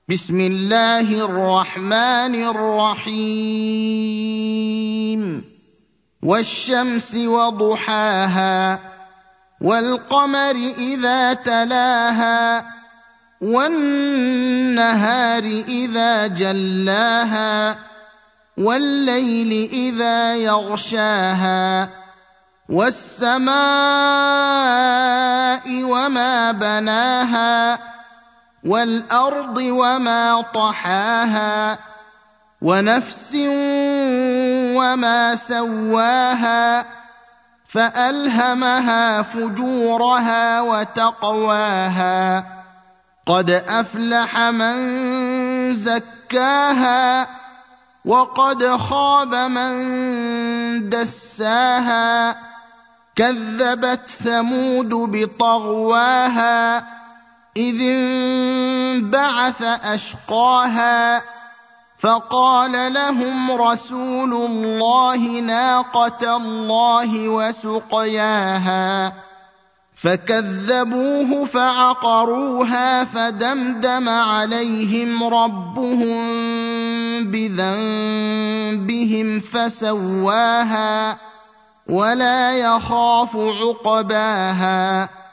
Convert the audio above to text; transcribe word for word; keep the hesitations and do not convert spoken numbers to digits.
بسم الله الرحمن الرحيم والشمس وضحاها والقمر إذا تلاها والنهار إذا جلاها والليل إذا يغشاها والسماء وما بناها والأرض وما طحاها ونفس وما سواها فألهمها فجورها وتقواها قد أفلح من زكاها وقد خاب من دساها كذبت ثمود بطغواها إذ انبعث أشقاها فقال لهم رسول الله ناقة الله وسقياها فكذبوه فعقروها فدمدم عليهم ربهم بذنبهم فسواها ولا يخاف عقباها